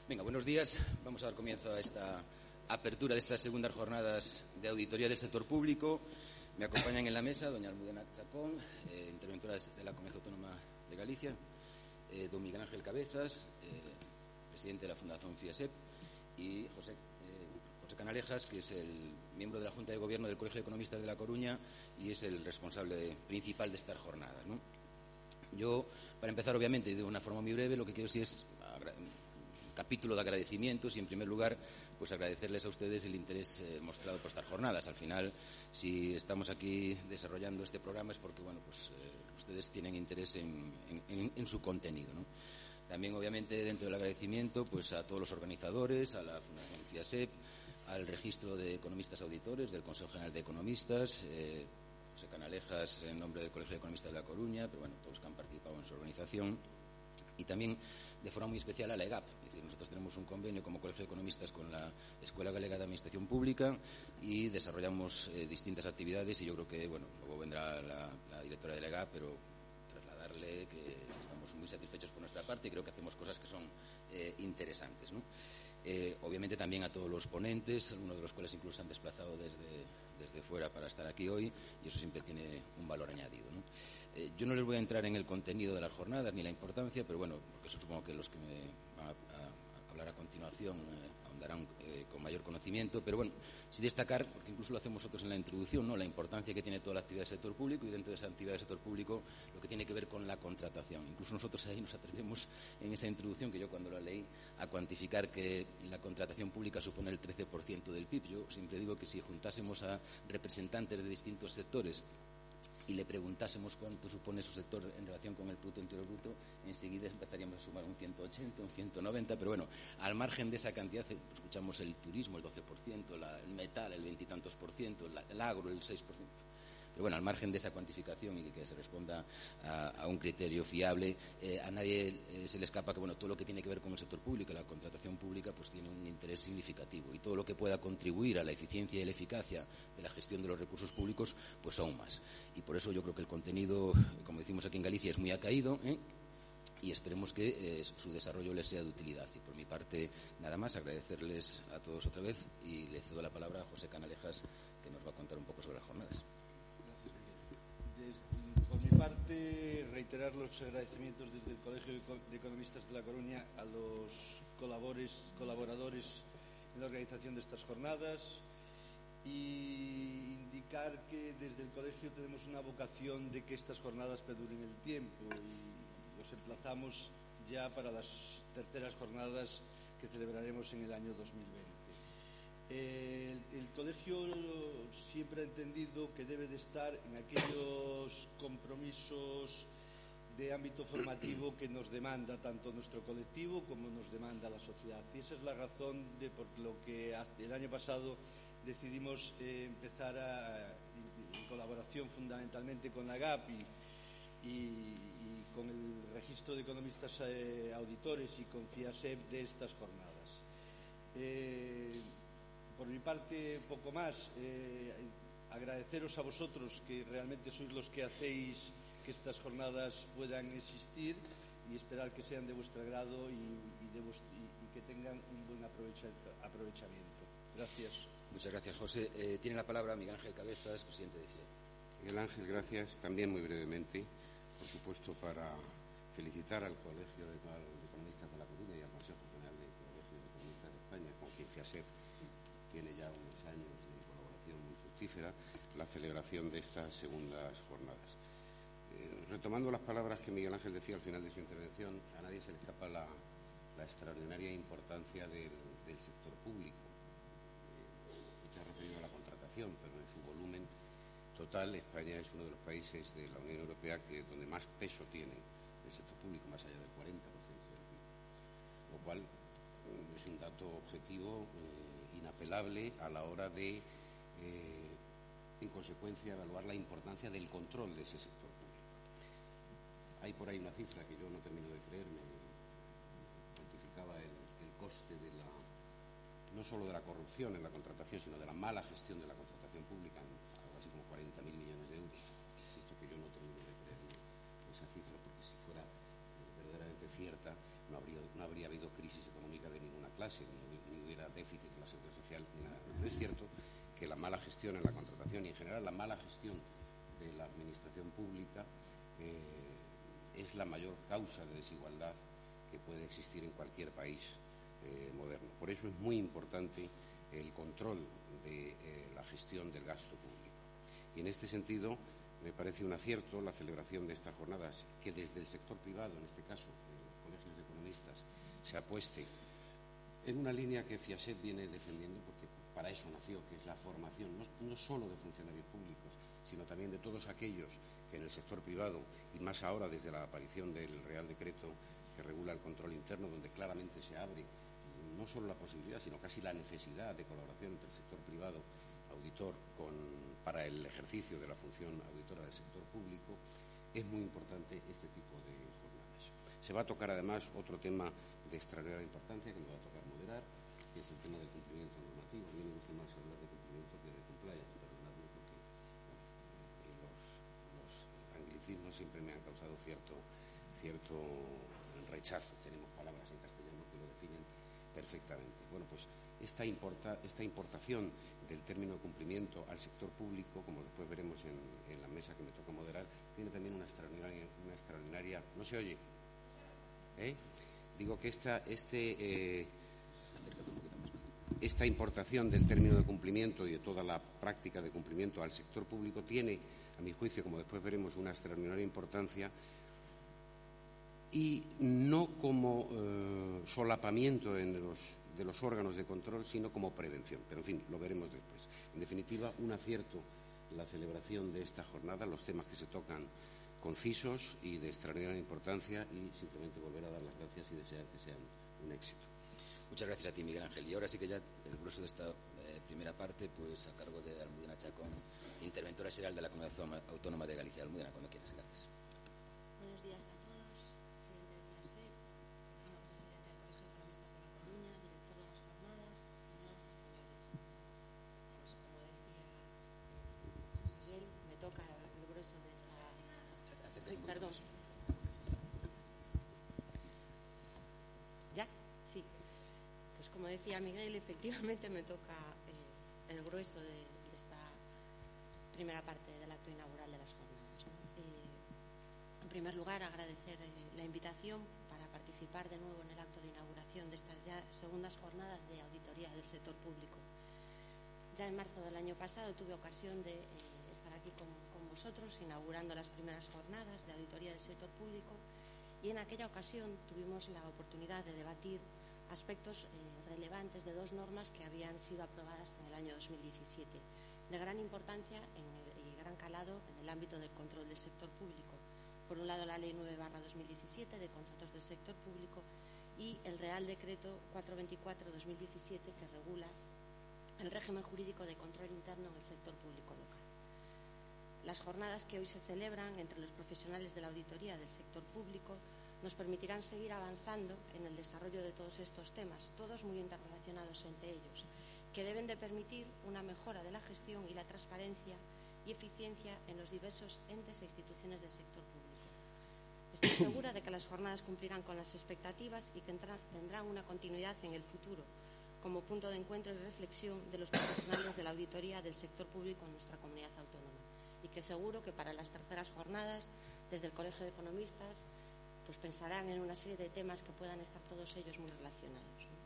Venga, buenos días. Vamos a dar comienzo a esta apertura de estas segundas jornadas de auditoría del sector público. Me acompañan en la mesa doña Almudena Chacón, interventora de la Comunidad Autónoma de Galicia, don Miguel Ángel Cabezas, presidente de la Fundación FIASEP, y José Canalejas, que es el miembro de la Junta de Gobierno del Colegio de Economistas de La Coruña y es el responsable principal de estas jornadas, ¿no? Yo, para empezar, obviamente, y de una forma muy breve, lo que quiero sí es un capítulo de agradecimientos y, en primer lugar, pues agradecerles a ustedes el interés mostrado por estas jornadas. Al final, si estamos aquí desarrollando este programa es porque, bueno, pues ustedes tienen interés en su contenido, ¿no? También, obviamente, dentro del agradecimiento, pues a todos los organizadores, a la Fundación FIASEP, al Registro de Economistas Auditores del Consejo General de Economistas, José Canalejas en nombre del Colegio de Economistas de La Coruña, pero bueno, todos los que han participado en su organización, y también de forma muy especial a la EGAP. Es decir, nosotros tenemos un convenio como Colegio de Economistas con la Escuela Galega de Administración Pública y desarrollamos distintas actividades, y yo creo que, bueno, luego vendrá la directora de la EGAP, pero trasladarle que estamos muy satisfechos por nuestra parte y creo que hacemos cosas que son interesantes, ¿no? Obviamente también a todos los ponentes, algunos de los cuales incluso se han desplazado desde fuera para estar aquí hoy, y eso siempre tiene un valor añadido, ¿no? Yo no les voy a entrar en el contenido de las jornadas ni la importancia, pero bueno, porque eso supongo que los que me van a hablar a continuación ahondarán con mayor conocimiento, pero bueno, sí destacar, porque incluso lo hacemos nosotros en la introducción, ¿no?, la importancia que tiene toda la actividad del sector público, y dentro de esa actividad del sector público lo que tiene que ver con la contratación. Incluso nosotros ahí nos atrevemos en esa introducción, que yo cuando la leí, a cuantificar que la contratación pública supone el 13% del PIB. Yo siempre digo que si juntásemos a representantes de distintos sectores y le preguntásemos cuánto supone su sector en relación con el Producto Interior Bruto, enseguida empezaríamos a sumar un 180, un 190, pero bueno, al margen de esa cantidad, escuchamos el turismo, el 12%, el metal, el 20 y tantos por ciento, el agro, el 6%. Pero bueno, al margen de esa cuantificación y que se responda a un criterio fiable, a nadie se le escapa que, bueno, todo lo que tiene que ver con el sector público y la contratación pública pues tiene un interés significativo, y todo lo que pueda contribuir a la eficiencia y la eficacia de la gestión de los recursos públicos, pues aún más. Y por eso yo creo que el contenido, como decimos aquí en Galicia, es muy acaído, y esperemos que su desarrollo les sea de utilidad. Y por mi parte, nada más, agradecerles a todos otra vez, y le cedo la palabra a José Canalejas, que nos va a contar un poco sobre las jornadas. Por mi parte, reiterar los agradecimientos desde el Colegio de Economistas de La Coruña a los colaboradores en la organización de estas jornadas, y indicar que desde el colegio tenemos una vocación de que estas jornadas perduren el tiempo, y los emplazamos ya para las terceras jornadas que celebraremos en el año 2020. El colegio siempre ha entendido que debe de estar en aquellos compromisos de ámbito formativo que nos demanda tanto nuestro colectivo como nos demanda la sociedad, y esa es la razón de por lo que el año pasado decidimos empezar en colaboración fundamentalmente con la GAP y con el Registro de Economistas Auditores y con FIASEP de estas jornadas. Por mi parte, poco más. Agradeceros a vosotros, que realmente sois los que hacéis que estas jornadas puedan existir, y esperar que sean de vuestro agrado y que tengan un buen aprovechamiento. Gracias. Muchas gracias, José. Tiene la palabra Miguel Ángel Cabezas, presidente de FIASEP. Miguel Ángel, gracias. También muy brevemente, por supuesto, para felicitar al Colegio de Economistas de La Coruña y al Consejo General de Colegios de Economistas de España, con quien FIASEP tiene ya unos años de colaboración muy fructífera, la celebración de estas segundas jornadas. Retomando las palabras que Miguel Ángel decía al final de su intervención, a nadie se le escapa la extraordinaria importancia del sector público. Se ha referido a la contratación, pero en su volumen total, España es uno de los países de la Unión Europea donde más peso tiene el sector público, más allá del 40% del PIB, lo cual es un dato objetivo inapelable a la hora de, en consecuencia, evaluar la importancia del control de ese sector público. Hay por ahí una cifra que yo no termino de creerme, cuantificaba el coste no solo de la corrupción en la contratación, sino de la mala gestión de la contratación pública, algo así como 40.000 millones de euros. Insisto que yo no termino de creerme esa cifra, porque si fuera verdaderamente cierta, no habría habido crisis económica de ninguna clase, ni hubiera déficit en la seguridad social, ni nada. Pero es cierto que la mala gestión en la contratación y en general la mala gestión de la administración pública es la mayor causa de desigualdad que puede existir en cualquier país moderno. Por eso es muy importante el control de la gestión del gasto público. Y en este sentido me parece un acierto la celebración de estas jornadas, que desde el sector privado, en este caso los colegios de economistas, se apueste en una línea que FIASEP viene defendiendo, porque para eso nació, que es la formación, no solo de funcionarios públicos, sino también de todos aquellos que en el sector privado, y más ahora desde la aparición del Real Decreto que regula el control interno, donde claramente se abre no solo la posibilidad, sino casi la necesidad de colaboración entre el sector privado auditor para el ejercicio de la función auditora del sector público, es muy importante este tipo de jornadas. Se va a tocar además otro tema de extraordinaria importancia que me va a tocar moderar, que es el tema del cumplimiento normativo. A mí me gusta más hablar de cumplimiento que de compliance, perdonadme, porque los anglicismos siempre me han causado cierto rechazo. Tenemos palabras en castellano que lo definen perfectamente. Bueno, pues esta importación del término de cumplimiento al sector público, como después veremos en la mesa que me toca moderar, tiene también una extraordinaria ¿no se oye? Digo que esta importación del término de cumplimiento y de toda la práctica de cumplimiento al sector público tiene, a mi juicio, como después veremos, una extraordinaria importancia, y no como solapamiento de los órganos de control, sino como prevención. Pero, en fin, lo veremos después. En definitiva, un acierto la celebración de esta jornada, los temas que se tocan concisos y de extraordinaria importancia, y simplemente volver a dar las gracias y desear que sean un éxito. Muchas gracias a ti, Miguel Ángel. Y ahora sí que ya el grueso de esta primera parte, pues a cargo de Almudena Chacón, interventora general de la Comunidad Autónoma de Galicia. Almudena, cuando quieras. Gracias. Buenos días a todos. Presidente de FIASEP, presidente del Colegio de Economistas de La Coruña, director de las jornadas, señoras y señores. Pues como decía Miguel, me toca el grueso de esta... perdón. ¿Ya? Sí. Pues como decía Miguel, efectivamente me toca el grueso de esta primera parte del acto inaugural de las jornadas, ¿no? En primer lugar, agradecer la invitación para participar de nuevo en el acto de inauguración de estas ya segundas jornadas de auditoría del sector público. Ya en marzo del año pasado tuve ocasión de estar aquí con vosotros inaugurando las primeras jornadas de auditoría del sector público, y en aquella ocasión tuvimos la oportunidad de debatir aspectos relevantes de dos normas que habían sido aprobadas en el año 2017, de gran importancia y gran calado en el ámbito del control del sector público. Por un lado, la Ley 9/2017 de contratos del sector público y el Real Decreto 424/2017 que regula el régimen jurídico de control interno en el sector público local. Las jornadas que hoy se celebran entre los profesionales de la auditoría del sector público nos permitirán seguir avanzando en el desarrollo de todos estos temas, todos muy interrelacionados entre ellos, que deben de permitir una mejora de la gestión y la transparencia y eficiencia en los diversos entes e instituciones del sector público. Estoy segura de que las jornadas cumplirán con las expectativas y que tendrán una continuidad en el futuro, como punto de encuentro y reflexión de los profesionales de la auditoría del sector público en nuestra comunidad autónoma. Y que seguro que para las terceras jornadas, desde el Colegio de Economistas, pues pensarán en una serie de temas que puedan estar todos ellos muy relacionados, ¿no?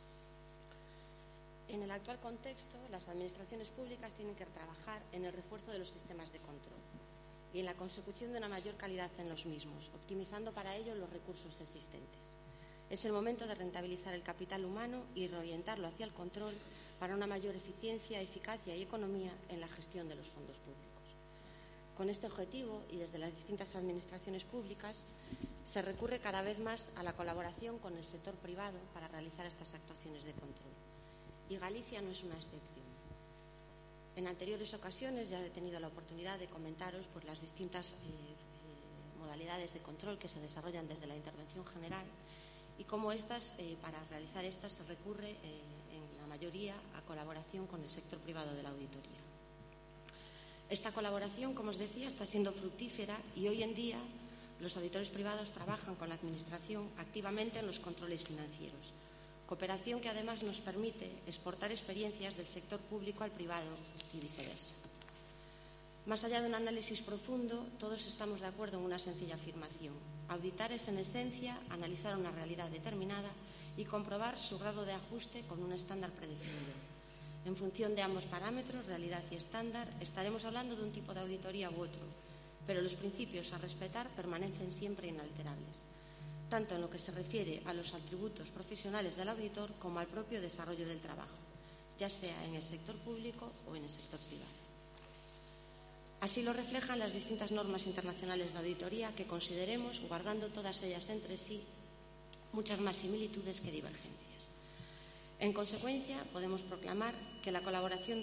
En el actual contexto, las administraciones públicas tienen que trabajar en el refuerzo de los sistemas de control y en la consecución de una mayor calidad en los mismos, optimizando para ello los recursos existentes. Es el momento de rentabilizar el capital humano y reorientarlo hacia el control para una mayor eficiencia, eficacia y economía en la gestión de los fondos públicos. Con este objetivo y desde las distintas administraciones públicas se recurre cada vez más a la colaboración con el sector privado para realizar estas actuaciones de control. Y Galicia no es una excepción. En anteriores ocasiones ya he tenido la oportunidad de comentaros por las distintas modalidades de control que se desarrollan desde la intervención general y cómo para realizar estas se recurre en la mayoría a colaboración con el sector privado de la auditoría. Esta colaboración, como os decía, está siendo fructífera y hoy en día los auditores privados trabajan con la Administración activamente en los controles financieros, Cooperación que además nos permite exportar experiencias del sector público al privado y viceversa. Más allá de un análisis profundo, todos estamos de acuerdo en una sencilla afirmación. Auditar es, en esencia, analizar una realidad determinada y comprobar su grado de ajuste con un estándar predefinido. En función de ambos parámetros, realidad y estándar, estaremos hablando de un tipo de auditoría u otro, pero los principios a respetar permanecen siempre inalterables, tanto en lo que se refiere a los atributos profesionales del auditor como al propio desarrollo del trabajo, ya sea en el sector público o en el sector privado. Así lo reflejan las distintas normas internacionales de auditoría que consideremos, guardando todas ellas entre sí, muchas más similitudes que divergencias. En consecuencia, podemos proclamar que la colaboración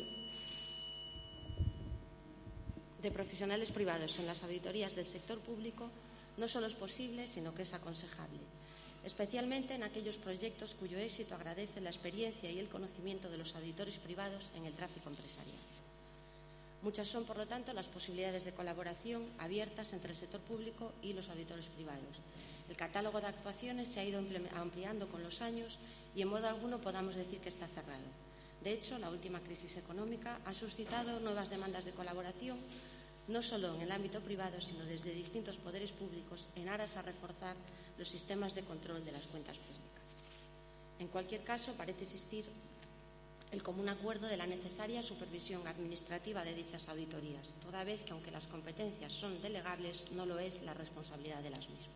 de profesionales privados en las auditorías del sector público no solo es posible, sino que es aconsejable, especialmente en aquellos proyectos cuyo éxito agradece la experiencia y el conocimiento de los auditores privados en el tráfico empresarial. Muchas son, por lo tanto, las posibilidades de colaboración abiertas entre el sector público y los auditores privados. El catálogo de actuaciones se ha ido ampliando con los años y en modo alguno podamos decir que está cerrado. De hecho, la última crisis económica ha suscitado nuevas demandas de colaboración, no solo en el ámbito privado, sino desde distintos poderes públicos en aras a reforzar los sistemas de control de las cuentas públicas. En cualquier caso, parece existir el común acuerdo de la necesaria supervisión administrativa de dichas auditorías, toda vez que, aunque las competencias son delegables, no lo es la responsabilidad de las mismas.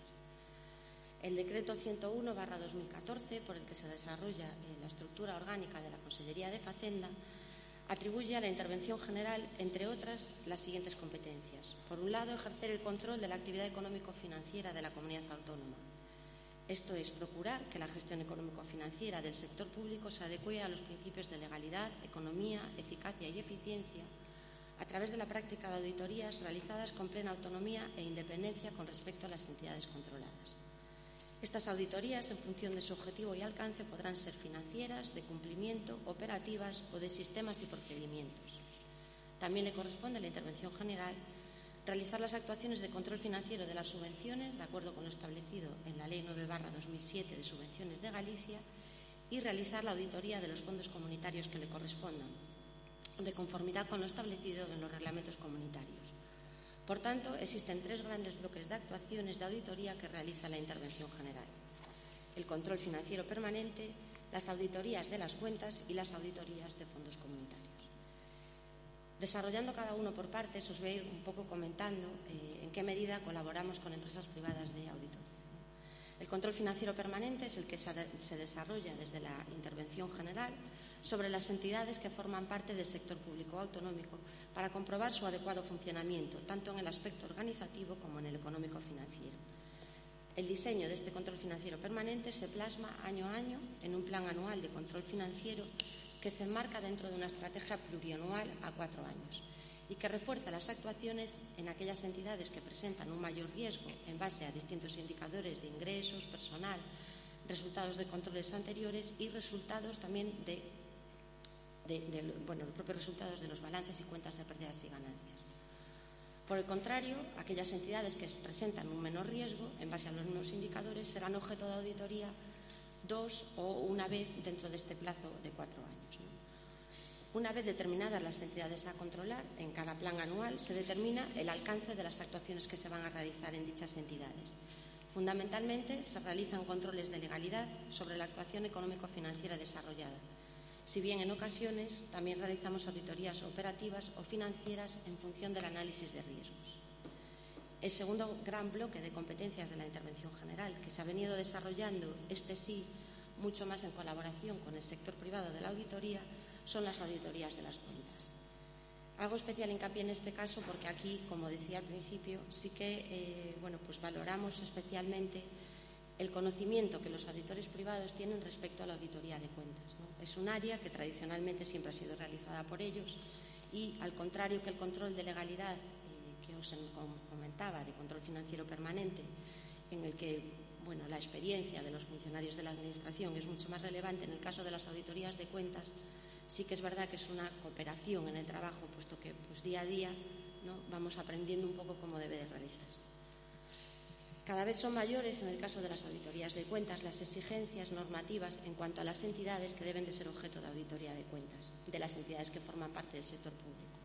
El Decreto 101/2014, por el que se desarrolla la estructura orgánica de la Consellería de Facenda, atribuye a la Intervención General, entre otras, las siguientes competencias. Por un lado, ejercer el control de la actividad económico-financiera de la comunidad autónoma. Esto es, procurar que la gestión económico-financiera del sector público se adecue a los principios de legalidad, economía, eficacia y eficiencia a través de la práctica de auditorías realizadas con plena autonomía e independencia con respecto a las entidades controladas. Estas auditorías, en función de su objetivo y alcance, podrán ser financieras, de cumplimiento, operativas o de sistemas y procedimientos. También le corresponde a la Intervención General realizar las actuaciones de control financiero de las subvenciones, de acuerdo con lo establecido en la Ley 9/2007 de Subvenciones de Galicia, y realizar la auditoría de los fondos comunitarios que le correspondan, de conformidad con lo establecido en los reglamentos comunitarios. Por tanto, existen tres grandes bloques de actuaciones de auditoría que realiza la Intervención General: el control financiero permanente, las auditorías de las cuentas y las auditorías de fondos comunitarios. Desarrollando cada uno por partes, os voy a ir un poco comentando en qué medida colaboramos con empresas privadas de auditoría. El control financiero permanente es el que se desarrolla desde la Intervención General sobre las entidades que forman parte del sector público autonómico para comprobar su adecuado funcionamiento, tanto en el aspecto organizativo como en el económico-financiero. El diseño de este control financiero permanente se plasma año a año en un plan anual de control financiero que se enmarca dentro de una estrategia plurianual a 4 años y que refuerza las actuaciones en aquellas entidades que presentan un mayor riesgo en base a distintos indicadores de ingresos, personal, resultados de controles anteriores y resultados también los propios resultados de los balances y cuentas de pérdidas y ganancias. Por el contrario, aquellas entidades que presentan un menor riesgo en base a los mismos indicadores serán objeto de auditoría 2 o una vez dentro de este plazo de 4 años. Una vez determinadas las entidades a controlar, en cada plan anual se determina el alcance de las actuaciones que se van a realizar en dichas entidades. Fundamentalmente, se realizan controles de legalidad sobre la actuación económico-financiera desarrollada, si bien en ocasiones también realizamos auditorías operativas o financieras en función del análisis de riesgos. El segundo gran bloque de competencias de la Intervención General, que se ha venido desarrollando, este sí, mucho más en colaboración con el sector privado de la auditoría, son las auditorías de las cuentas. Hago especial hincapié en este caso porque aquí, como decía al principio, sí que valoramos especialmente el conocimiento que los auditores privados tienen respecto a la auditoría de cuentas, ¿no? Es un área que tradicionalmente siempre ha sido realizada por ellos y, al contrario que el control de legalidad que os comentaba, de control financiero permanente, en el que la experiencia de los funcionarios de la Administración es mucho más relevante, en el caso de las auditorías de cuentas sí que es verdad que es una cooperación en el trabajo, puesto que día a día, ¿no?, vamos aprendiendo un poco cómo debe de realizarse. Cada vez son mayores, en el caso de las auditorías de cuentas, las exigencias normativas en cuanto a las entidades que deben de ser objeto de auditoría de cuentas, de las entidades que forman parte del sector público.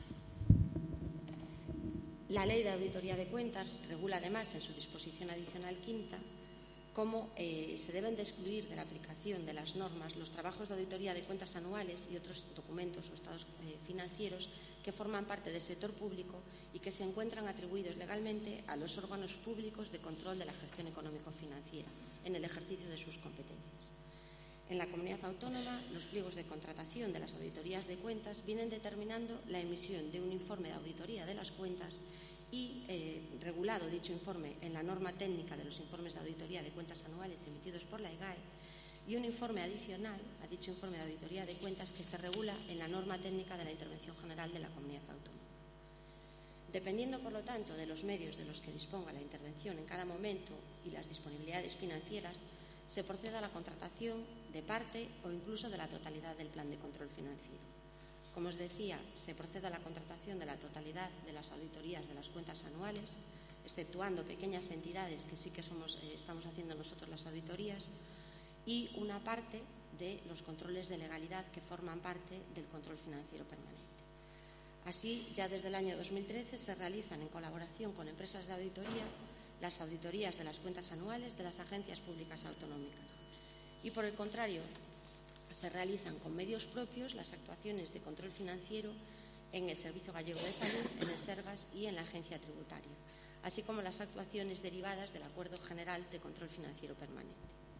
La Ley de Auditoría de Cuentas regula además en su disposición adicional quinta cómo se deben de excluir de la aplicación de las normas los trabajos de auditoría de cuentas anuales y otros documentos o estados financieros que forman parte del sector público y que se encuentran atribuidos legalmente a los órganos públicos de control de la gestión económico-financiera en el ejercicio de sus competencias. En la comunidad autónoma, los pliegos de contratación de las auditorías de cuentas vienen determinando la emisión de un informe de auditoría de las cuentas y regulado dicho informe en la norma técnica de los informes de auditoría de cuentas anuales emitidos por la IGAE y un informe adicional a dicho informe de auditoría de cuentas que se regula en la norma técnica de la Intervención General de la Comunidad Autónoma. Dependiendo, por lo tanto, de los medios de los que disponga la intervención en cada momento y las disponibilidades financieras, se procede a la contratación de parte o incluso de la totalidad del plan de control financiero. Como os decía, se procede a la contratación de la totalidad de las auditorías de las cuentas anuales, exceptuando pequeñas entidades que sí que estamos haciendo nosotros las auditorías, y una parte de los controles de legalidad que forman parte del control financiero permanente. Así, ya desde el año 2013 se realizan en colaboración con empresas de auditoría las auditorías de las cuentas anuales de las agencias públicas autonómicas. Y, por el contrario, se realizan con medios propios las actuaciones de control financiero en el Servicio Gallego de Salud, en el Sergas y en la Agencia Tributaria, así como las actuaciones derivadas del Acuerdo General de Control Financiero Permanente.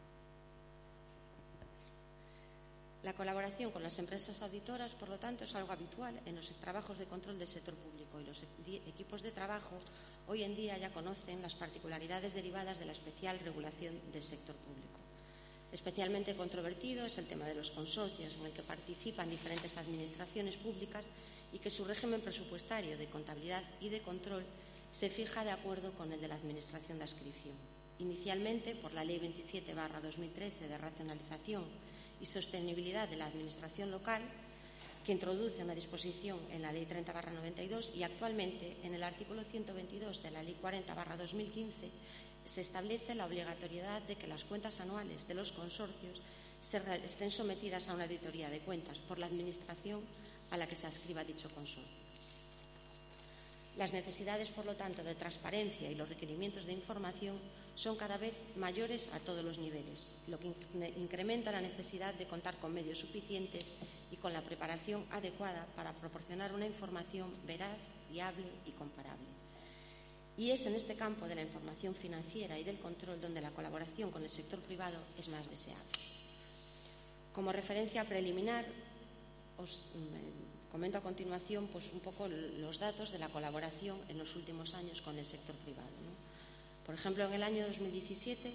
La colaboración con las empresas auditoras, por lo tanto, es algo habitual en los trabajos de control del sector público y los equipos de trabajo hoy en día ya conocen las particularidades derivadas de la especial regulación del sector público. Especialmente controvertido es el tema de los consorcios, en el que participan diferentes administraciones públicas y que su régimen presupuestario de contabilidad y de control se fija de acuerdo con el de la Administración de Adscripción. Inicialmente, por la Ley 27/2013 de racionalización y sostenibilidad de la Administración local, que introduce una disposición en la Ley 30/92 y actualmente en el artículo 122 de la Ley 40/2015 se establece la obligatoriedad de que las cuentas anuales de los consorcios estén sometidas a una auditoría de cuentas por la Administración a la que se adscriba dicho consorcio. Las necesidades, por lo tanto, de transparencia y los requerimientos de información son cada vez mayores a todos los niveles, lo que incrementa la necesidad de contar con medios suficientes y con la preparación adecuada para proporcionar una información veraz, fiable y comparable. Y es en este campo de la información financiera y del control donde la colaboración con el sector privado es más deseable. Como referencia preliminar, os comento a continuación un poco los datos de la colaboración en los últimos años con el sector privado, ¿no? Por ejemplo, en el año 2017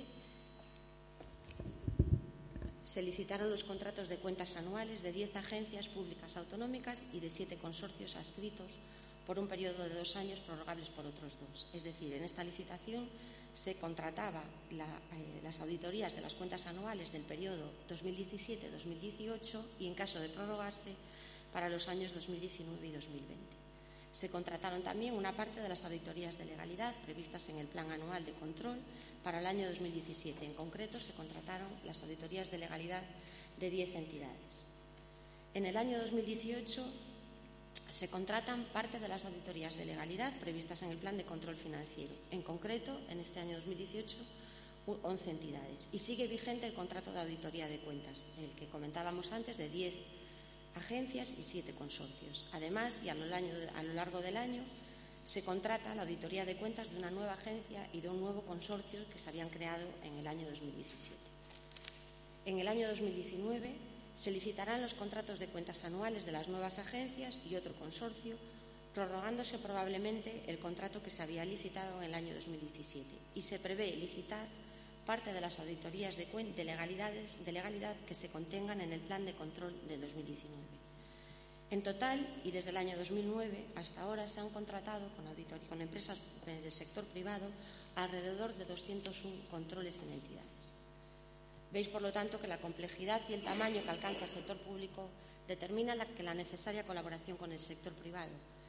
se licitaron los contratos de cuentas anuales de 10 agencias públicas autonómicas y de 7 consorcios adscritos por un periodo de 2 años prorrogables por otros 2. Es decir, en esta licitación se contrataba las auditorías de las cuentas anuales del periodo 2017-2018 y, en caso de prorrogarse, para los años 2019 y 2020. Se contrataron también una parte de las auditorías de legalidad previstas en el Plan Anual de Control para el año 2017. En concreto, se contrataron las auditorías de legalidad de 10 entidades. En el año 2018 se contratan parte de las auditorías de legalidad previstas en el Plan de Control Financiero. En concreto, en este año 2018, 11 entidades. Y sigue vigente el contrato de auditoría de cuentas, el que comentábamos antes, de 10 agencias y 7 consorcios. Además, y a lo largo del año, se contrata la auditoría de cuentas de una nueva agencia y de un nuevo consorcio que se habían creado en el año 2017. En el año 2019 se licitarán los contratos de cuentas anuales de las nuevas agencias y otro consorcio, prorrogándose probablemente el contrato que se había licitado en el año 2017, y se prevé licitar parte de las auditorías de legalidad que se contengan en el Plan de Control del 2019. En total, y desde el año 2009 hasta ahora, se han contratado con empresas del sector privado alrededor de 201 controles en entidades. Veis, por lo tanto, que la complejidad y el tamaño que alcanza el sector público determina la necesaria colaboración con el sector privado.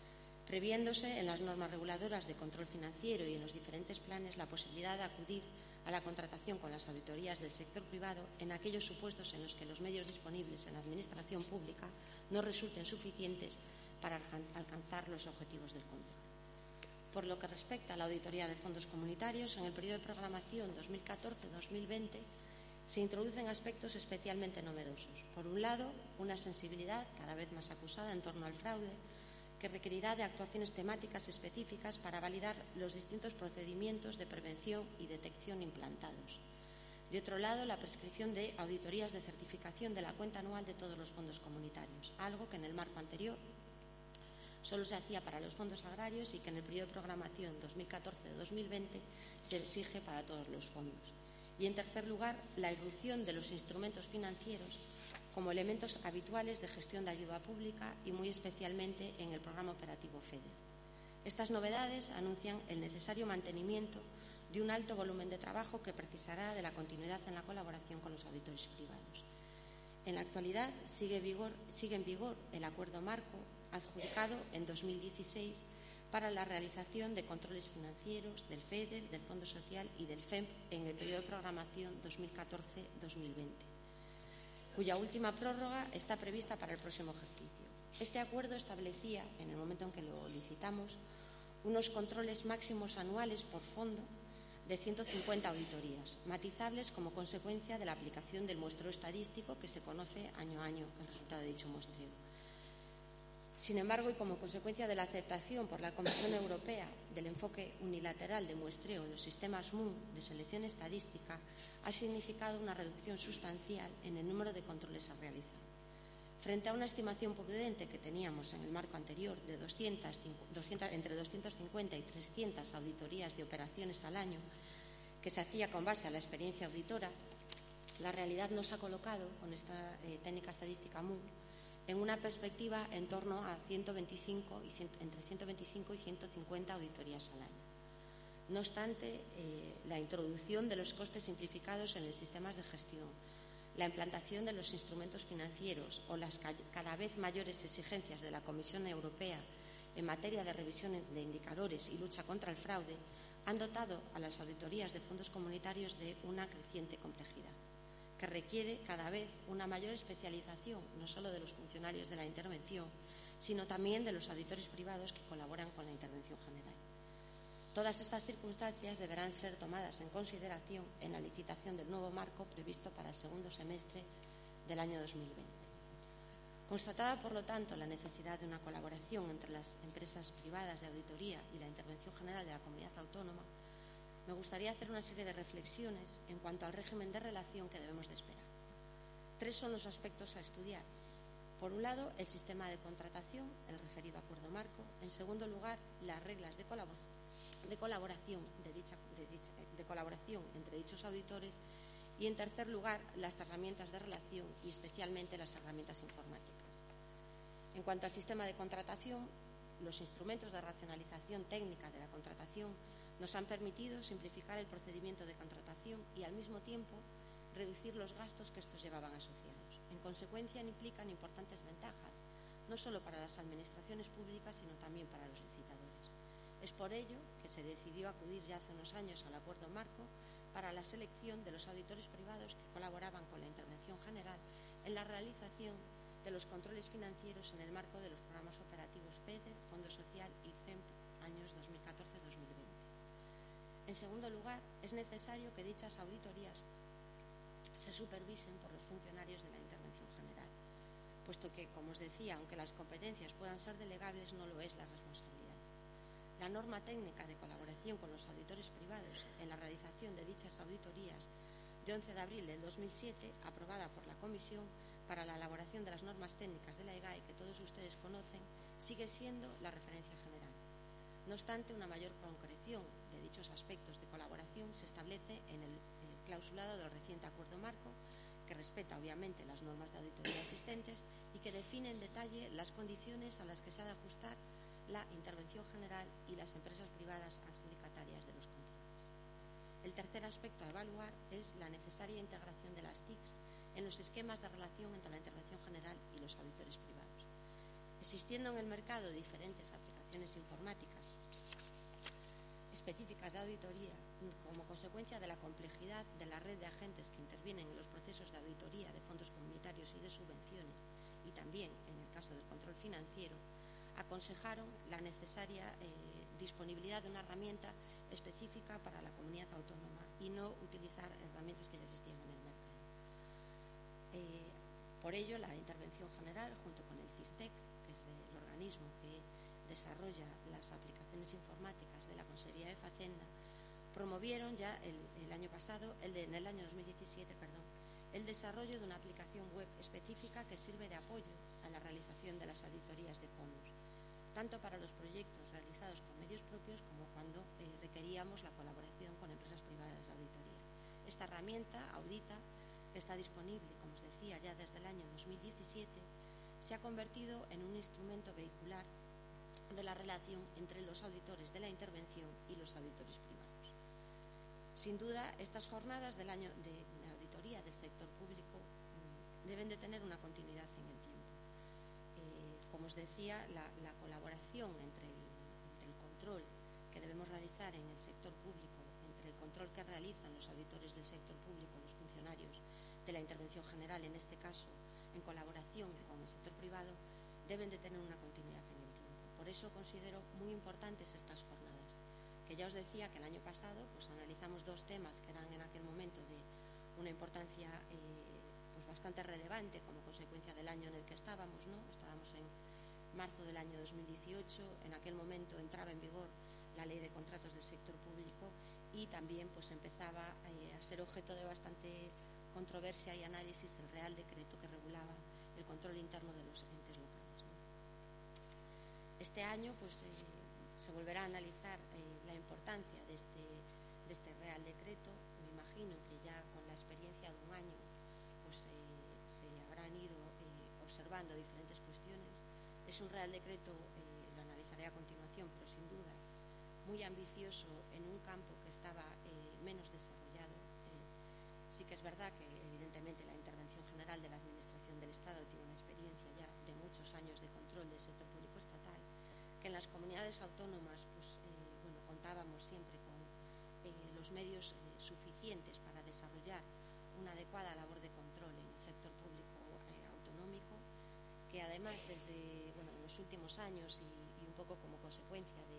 previéndose en las normas reguladoras de control financiero y en los diferentes planes la posibilidad de acudir a la contratación con las auditorías del sector privado en aquellos supuestos en los que los medios disponibles en la administración pública no resulten suficientes para alcanzar los objetivos del control. Por lo que respecta a la auditoría de fondos comunitarios, en el periodo de programación 2014-2020 se introducen aspectos especialmente novedosos. Por un lado, una sensibilidad cada vez más acusada en torno al fraude, que requerirá de actuaciones temáticas específicas para validar los distintos procedimientos de prevención y detección implantados. De otro lado, la prescripción de auditorías de certificación de la cuenta anual de todos los fondos comunitarios, algo que en el marco anterior solo se hacía para los fondos agrarios y que en el periodo de programación 2014-2020 se exige para todos los fondos. Y, en tercer lugar, la irrupción de los instrumentos financieros como elementos habituales de gestión de ayuda pública y muy especialmente en el programa operativo FEDER. Estas novedades anuncian el necesario mantenimiento de un alto volumen de trabajo que precisará de la continuidad en la colaboración con los auditores privados. En la actualidad sigue en vigor el acuerdo marco adjudicado en 2016 para la realización de controles financieros del FEDER, del Fondo Social y del FEMP en el periodo de programación 2014-2020. Cuya última prórroga está prevista para el próximo ejercicio. Este acuerdo establecía, en el momento en que lo licitamos, unos controles máximos anuales por fondo de 150 auditorías, matizables como consecuencia de la aplicación del muestreo estadístico que se conoce año a año el resultado de dicho muestreo. Sin embargo, y como consecuencia de la aceptación por la Comisión Europea del enfoque unilateral de muestreo en los sistemas MUN de selección estadística, ha significado una reducción sustancial en el número de controles a realizar. Frente a una estimación prudente que teníamos en el marco anterior de entre 250 y 300 auditorías de operaciones al año, que se hacía con base a la experiencia auditora, la realidad nos ha colocado, con esta técnica estadística MUN, en una perspectiva en torno a entre 125 y 150 auditorías al año. No obstante, la introducción de los costes simplificados en los sistemas de gestión, la implantación de los instrumentos financieros o las cada vez mayores exigencias de la Comisión Europea en materia de revisión de indicadores y lucha contra el fraude han dotado a las auditorías de fondos comunitarios de una creciente complejidad, que requiere cada vez una mayor especialización, no solo de los funcionarios de la intervención, sino también de los auditores privados que colaboran con la intervención general. Todas estas circunstancias deberán ser tomadas en consideración en la licitación del nuevo marco previsto para el segundo semestre del año 2020. Constatada, por lo tanto, la necesidad de una colaboración entre las empresas privadas de auditoría y la intervención general de la comunidad autónoma, me gustaría hacer una serie de reflexiones en cuanto al régimen de relación que debemos de esperar. 3 son los aspectos a estudiar. Por un lado, el sistema de contratación, el referido acuerdo marco. En segundo lugar, las reglas de colaboración entre dichos auditores. Y, en tercer lugar, las herramientas de relación y especialmente las herramientas informáticas. En cuanto al sistema de contratación, los instrumentos de racionalización técnica de la contratación nos han permitido simplificar el procedimiento de contratación y, al mismo tiempo, reducir los gastos que estos llevaban asociados. En consecuencia, implican importantes ventajas, no solo para las administraciones públicas, sino también para los licitadores. Es por ello que se decidió acudir ya hace unos años al acuerdo marco para la selección de los auditores privados que colaboraban con la intervención general en la realización de los controles financieros en el marco de los programas operativos FEDER, Fondo Social y FEMP años 2014-2020. En segundo lugar, es necesario que dichas auditorías se supervisen por los funcionarios de la intervención general, puesto que, como os decía, aunque las competencias puedan ser delegables, no lo es la responsabilidad. La norma técnica de colaboración con los auditores privados en la realización de dichas auditorías de 11 de abril del 2007, aprobada por la Comisión para la elaboración de las normas técnicas de la EGAE, que todos ustedes conocen, sigue siendo la referencia general. No obstante, una mayor concreción de dichos aspectos de colaboración se establece en el clausulado del reciente acuerdo marco, que respeta obviamente las normas de auditoría existentes y que define en detalle las condiciones a las que se ha de ajustar la intervención general y las empresas privadas adjudicatarias de los controles. El tercer aspecto a evaluar es la necesaria integración de las TICs en los esquemas de relación entre la intervención general y los auditores privados. Existiendo en el mercado diferentes aplicaciones informáticas específicas de auditoría, como consecuencia de la complejidad de la red de agentes que intervienen en los procesos de auditoría de fondos comunitarios y de subvenciones, y también en el caso del control financiero, aconsejaron la necesaria disponibilidad de una herramienta específica para la comunidad autónoma y no utilizar herramientas que ya existían en el mercado. Por ello, la Intervención General, junto con el CISTEC, que es el organismo que desarrolla las aplicaciones informáticas de la Consejería de Facenda, promovieron ya el año pasado, en el año 2017, el desarrollo de una aplicación web específica que sirve de apoyo a la realización de las auditorías de fondos, tanto para los proyectos realizados con medios propios como cuando requeríamos la colaboración con empresas privadas de auditoría. Esta herramienta, Audita, que está disponible, como os decía, ya desde el año 2017, se ha convertido en un instrumento vehicular de la relación entre los auditores de la intervención y los auditores privados. Sin duda, estas jornadas del año de auditoría del sector público deben de tener una continuidad en el tiempo. Como os decía, la colaboración entre el control que debemos realizar en el sector público, entre el control que realizan los auditores del sector público, los funcionarios de la Intervención General, en este caso, en colaboración con el sector privado, deben de tener una continuidad en el tiempo. Por eso considero muy importantes estas jornadas, que ya os decía que el año pasado pues analizamos dos temas que eran en aquel momento de una importancia pues bastante relevante como consecuencia del año en el que estábamos, ¿no? Estábamos en marzo del año 2018, en aquel momento entraba en vigor la Ley de Contratos del Sector Público y también pues empezaba a ser objeto de bastante controversia y análisis el Real Decreto que regulaba el control interno de los entes locales, ¿no? Este año pues se volverá a analizar la importancia de este Real Decreto. Me imagino que ya con la experiencia de un año pues se habrán ido observando diferentes cuestiones. Es un Real Decreto, lo analizaré a continuación, pero sin duda muy ambicioso en un campo que estaba menos desarrollado. Sí que es verdad que evidentemente la Intervención General de la Administración del Estado tiene una experiencia ya de muchos años de control del sector público estatal, que en las comunidades autónomas pues, contábamos siempre con los medios suficientes para desarrollar una adecuada labor de control en el sector público autonómico, que además desde en los últimos años y un poco como consecuencia de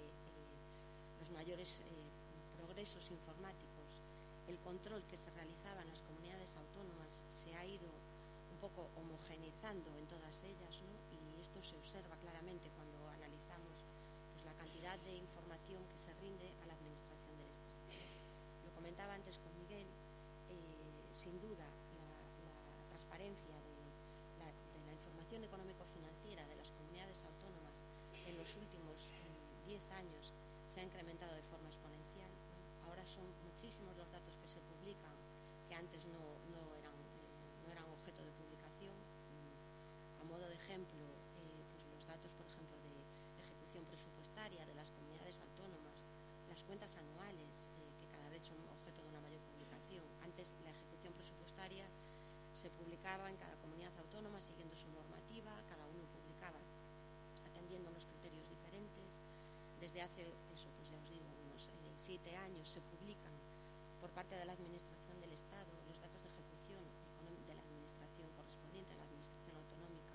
los mayores progresos informáticos, el control que se realizaba en las comunidades autónomas se ha ido un poco homogeneizando en todas ellas, ¿no? Y esto se observa claramente cuando analizamos pues, la cantidad de información que se rinde a la Administración del Estado. Lo comentaba antes con Miguel, sin duda la transparencia de la información económico-financiera de las comunidades autónomas en los últimos 10 años se ha incrementado de forma exponencial. Ahora son muchísimos los datos que se publican que antes no eran objeto de publicación. A modo de ejemplo, pues los datos, por ejemplo, de ejecución presupuestaria de las comunidades autónomas, las cuentas anuales, que cada vez son objeto de una mayor publicación. Antes la ejecución presupuestaria se publicaba en cada comunidad autónoma siguiendo su normativa, cada uno publicaba atendiendo unos criterios diferentes. Desde hace, eso pues ya os digo, unos 7 años se publican por parte de la Administración del Estado los datos de ejecución de la Administración correspondiente a la Administración autonómica,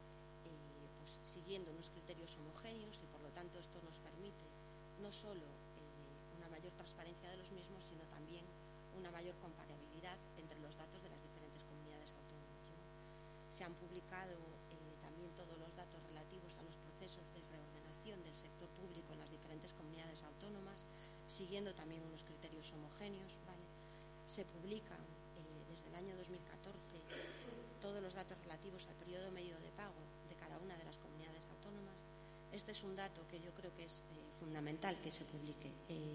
pues siguiendo unos criterios homogéneos, y por lo tanto esto nos permite no solo una mayor transparencia de los mismos, sino también una mayor comparabilidad entre los datos de las diferentes comunidades autónomas, ¿no? Se han publicado también todos los datos relativos a los procesos de reordenación del sector público en las diferentes comunidades autónomas, siguiendo también unos criterios homogéneos, ¿vale? Se publican desde el año 2014 todos los datos relativos al periodo medio de pago de cada una de las comunidades autónomas. Este es un dato que yo creo que es fundamental que se publique.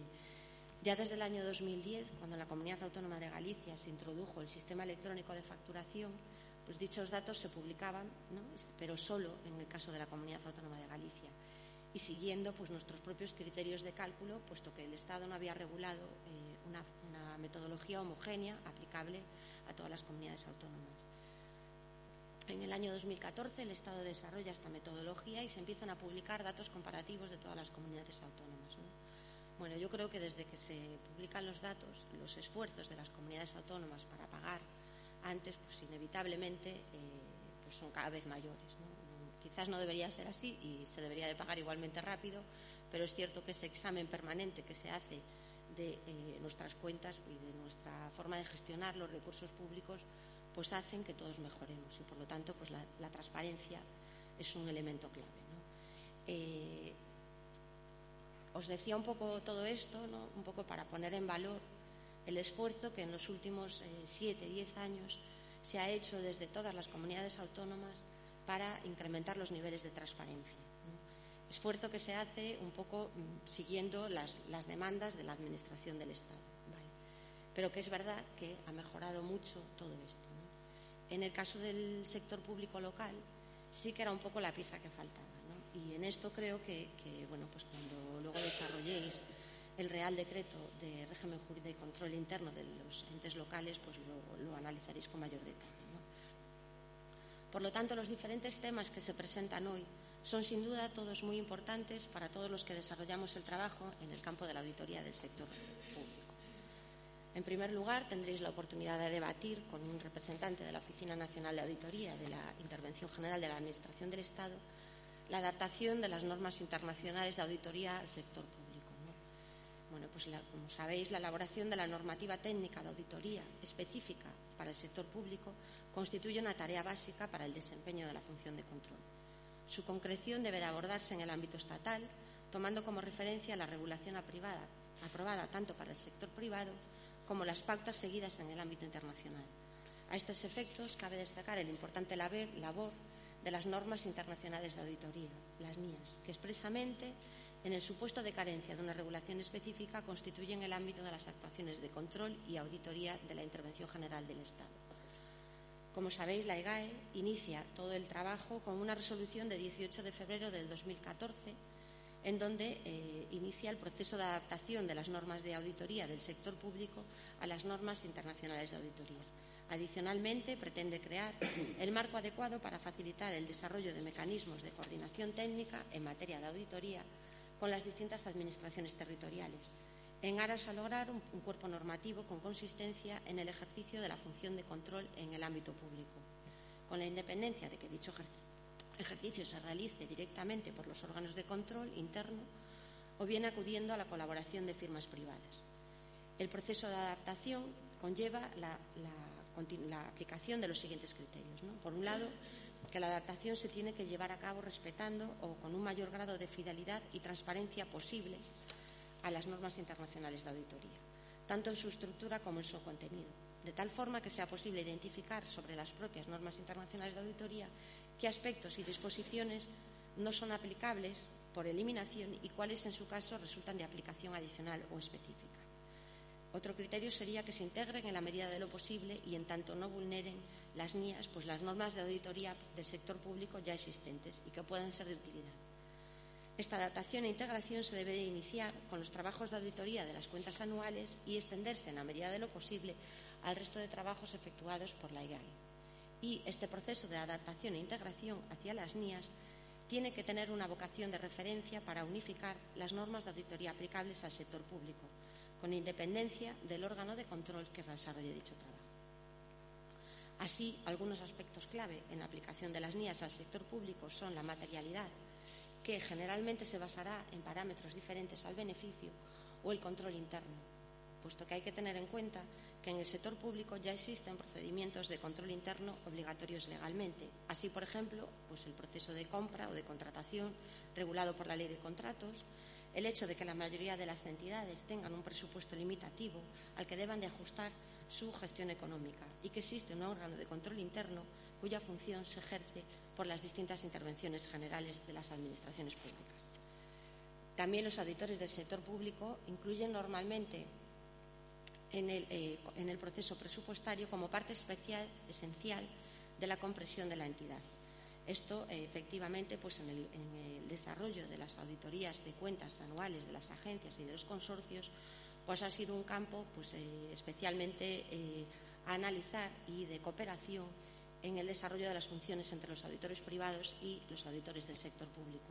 Ya desde el año 2010, cuando en la Comunidad Autónoma de Galicia se introdujo el sistema electrónico de facturación, pues dichos datos se publicaban, ¿no? Pero solo en el caso de la Comunidad Autónoma de Galicia, y siguiendo pues nuestros propios criterios de cálculo, puesto que el Estado no había regulado una metodología homogénea aplicable a todas las comunidades autónomas. En el año 2014 el Estado desarrolla esta metodología y se empiezan a publicar datos comparativos de todas las comunidades autónomas, ¿no? Bueno, yo creo que desde que se publican los datos, los esfuerzos de las comunidades autónomas para pagar antes, pues inevitablemente pues son cada vez mayores, ¿no? Quizás no debería ser así y se debería de pagar igualmente rápido, pero es cierto que ese examen permanente que se hace de nuestras cuentas y de nuestra forma de gestionar los recursos públicos pues hacen que todos mejoremos y por lo tanto pues la transparencia es un elemento clave, ¿no? Os decía un poco todo esto, ¿no? Un poco para poner en valor el esfuerzo que en los últimos 7-10 años se ha hecho desde todas las comunidades autónomas para incrementar los niveles de transparencia, ¿no? Esfuerzo que se hace un poco siguiendo las demandas de la Administración del Estado, ¿vale? Pero que es verdad que ha mejorado mucho todo esto, ¿no? En el caso del sector público local sí que era un poco la pieza que faltaba, ¿no? Y en esto creo que bueno, pues cuando luego desarrolléis el Real Decreto de régimen jurídico y control interno de los entes locales, pues lo analizaréis con mayor detalle, ¿no? Por lo tanto, los diferentes temas que se presentan hoy son sin duda todos muy importantes para todos los que desarrollamos el trabajo en el campo de la auditoría del sector público. En primer lugar, tendréis la oportunidad de debatir con un representante de la Oficina Nacional de Auditoría de la Intervención General de la Administración del Estado la adaptación de las normas internacionales de auditoría al sector público, ¿no? Bueno, pues como sabéis, la elaboración de la normativa técnica de auditoría específica para el sector público constituye una tarea básica para el desempeño de la función de control. Su concreción debe de abordarse en el ámbito estatal, tomando como referencia la regulación aprobada tanto para el sector privado como las pautas seguidas en el ámbito internacional. A estos efectos, cabe destacar el importante labor de las normas internacionales de auditoría, las NIAS, que expresamente, en el supuesto de carencia de una regulación específica, constituyen el ámbito de las actuaciones de control y auditoría de la Intervención General del Estado. Como sabéis, la EGAE inicia todo el trabajo con una resolución de 18 de febrero del 2014, en donde inicia el proceso de adaptación de las normas de auditoría del sector público a las normas internacionales de auditoría. Adicionalmente, pretende crear el marco adecuado para facilitar el desarrollo de mecanismos de coordinación técnica en materia de auditoría con las distintas administraciones territoriales, en aras a lograr un cuerpo normativo con consistencia en el ejercicio de la función de control en el ámbito público, con la independencia de que dicho ejercicio se realice directamente por los órganos de control interno o bien acudiendo a la colaboración de firmas privadas. El proceso de adaptación conlleva la aplicación de los siguientes criterios, ¿no? Por un lado, que la adaptación se tiene que llevar a cabo respetando o con un mayor grado de fidelidad y transparencia posibles a las normas internacionales de auditoría, tanto en su estructura como en su contenido, de tal forma que sea posible identificar sobre las propias normas internacionales de auditoría qué aspectos y disposiciones no son aplicables por eliminación y cuáles en su caso resultan de aplicación adicional o específica. Otro criterio sería que se integren en la medida de lo posible y en tanto no vulneren las NIAS, pues las normas de auditoría del sector público ya existentes y que puedan ser de utilidad. Esta adaptación e integración se debe de iniciar con los trabajos de auditoría de las cuentas anuales y extenderse en la medida de lo posible al resto de trabajos efectuados por la EGAE. Y este proceso de adaptación e integración hacia las NIAS tiene que tener una vocación de referencia para unificar las normas de auditoría aplicables al sector público, con independencia del órgano de control que desarrolle dicho trabajo. Así, algunos aspectos clave en la aplicación de las NIAS al sector público son la materialidad, que generalmente se basará en parámetros diferentes al beneficio, o el control interno, puesto que hay que tener en cuenta que en el sector público ya existen procedimientos de control interno obligatorios legalmente. Así, por ejemplo, pues el proceso de compra o de contratación regulado por la Ley de Contratos, el hecho de que la mayoría de las entidades tengan un presupuesto limitativo al que deban de ajustar su gestión económica y que existe un órgano de control interno cuya función se ejerce por las distintas intervenciones generales de las administraciones públicas. También los auditores del sector público incluyen normalmente en el proceso presupuestario como parte esencial de la comprensión de la entidad. Esto, efectivamente, pues en el desarrollo de las auditorías de cuentas anuales de las agencias y de los consorcios, pues ha sido un campo pues, especialmente a analizar y de cooperación en el desarrollo de las funciones entre los auditores privados y los auditores del sector público.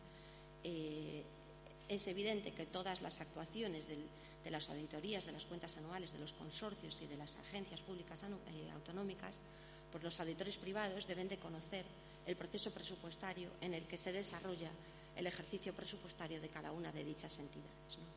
Es evidente que todas las actuaciones de las auditorías, de las cuentas anuales, de los consorcios y de las agencias públicas autonómicas, pues los auditores privados deben de conocer el proceso presupuestario en el que se desarrolla el ejercicio presupuestario de cada una de dichas entidades, ¿no?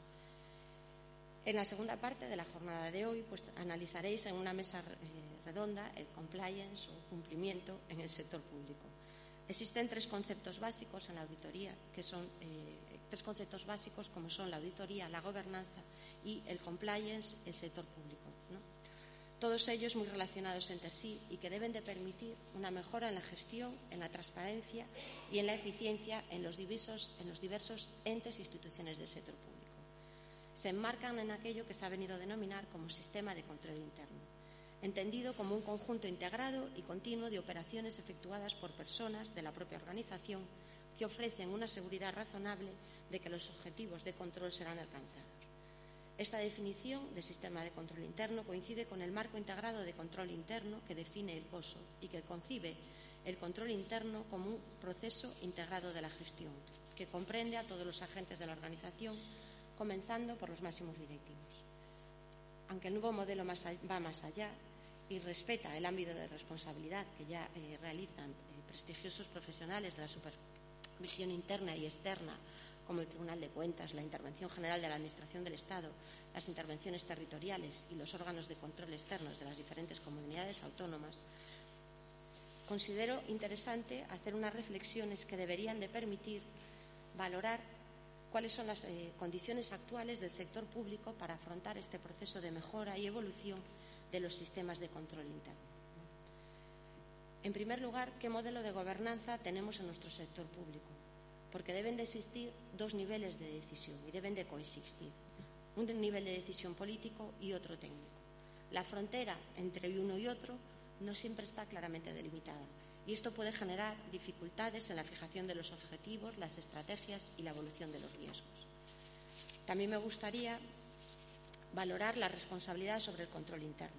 En la segunda parte de la jornada de hoy, pues analizaréis en una mesa redonda el compliance o cumplimiento en el sector público. Existen tres conceptos básicos en la auditoría, que son tres conceptos básicos como son la auditoría, la gobernanza y el compliance, el sector público, ¿no? Todos ellos muy relacionados entre sí y que deben de permitir una mejora en la gestión, en la transparencia y en la eficiencia en los diversos entes e instituciones del sector público. Se enmarcan en aquello que se ha venido a denominar como sistema de control interno, entendido como un conjunto integrado y continuo de operaciones efectuadas por personas de la propia organización que ofrecen una seguridad razonable de que los objetivos de control serán alcanzados. Esta definición de sistema de control interno coincide con el marco integrado de control interno que define el COSO y que concibe el control interno como un proceso integrado de la gestión, que comprende a todos los agentes de la organización, comenzando por los máximos directivos. Aunque el nuevo modelo va más allá y respeta el ámbito de responsabilidad que ya realizan prestigiosos profesionales de la supervisión interna y externa, como el Tribunal de Cuentas, la Intervención General de la Administración del Estado, las intervenciones territoriales y los órganos de control externos de las diferentes comunidades autónomas, considero interesante hacer unas reflexiones que deberían de permitir valorar cuáles son las condiciones actuales del sector público para afrontar este proceso de mejora y evolución de los sistemas de control interno. En primer lugar, ¿qué modelo de gobernanza tenemos en nuestro sector público? Porque deben de existir dos niveles de decisión y deben de coexistir. Un nivel de decisión político y otro técnico. La frontera entre uno y otro no siempre está claramente delimitada y esto puede generar dificultades en la fijación de los objetivos, las estrategias y la evolución de los riesgos. También me gustaría valorar la responsabilidad sobre el control interno.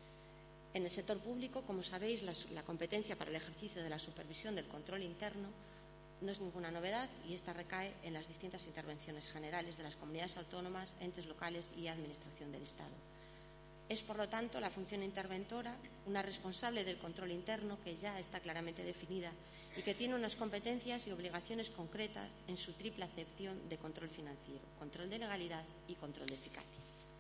En el sector público, como sabéis, la competencia para el ejercicio de la supervisión del control interno no es ninguna novedad y esta recae en las distintas intervenciones generales de las comunidades autónomas, entes locales y administración del Estado. Es, por lo tanto, la función interventora una responsable del control interno que ya está claramente definida y que tiene unas competencias y obligaciones concretas en su triple acepción de control financiero, control de legalidad y control de eficacia.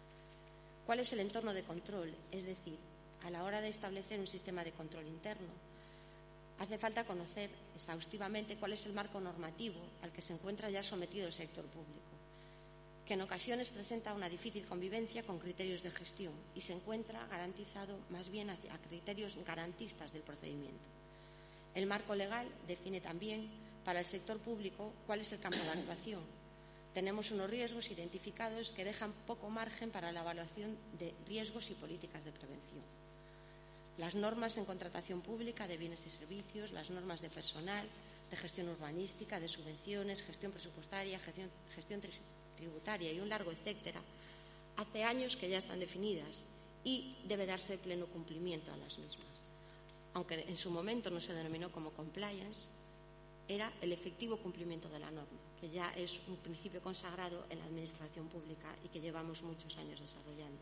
¿Cuál es el entorno de control? Es decir, a la hora de establecer un sistema de control interno, hace falta conocer exhaustivamente cuál es el marco normativo al que se encuentra ya sometido el sector público, que en ocasiones presenta una difícil convivencia con criterios de gestión y se encuentra garantizado más bien a criterios garantistas del procedimiento. El marco legal define también para el sector público cuál es el campo de actuación. Tenemos unos riesgos identificados que dejan poco margen para la evaluación de riesgos y políticas de prevención. Las normas en contratación pública de bienes y servicios, las normas de personal, de gestión urbanística, de subvenciones, gestión presupuestaria, gestión tributaria y un largo etcétera, hace años que ya están definidas y debe darse pleno cumplimiento a las mismas. Aunque en su momento no se denominó como compliance, era el efectivo cumplimiento de la norma, que ya es un principio consagrado en la administración pública y que llevamos muchos años desarrollando.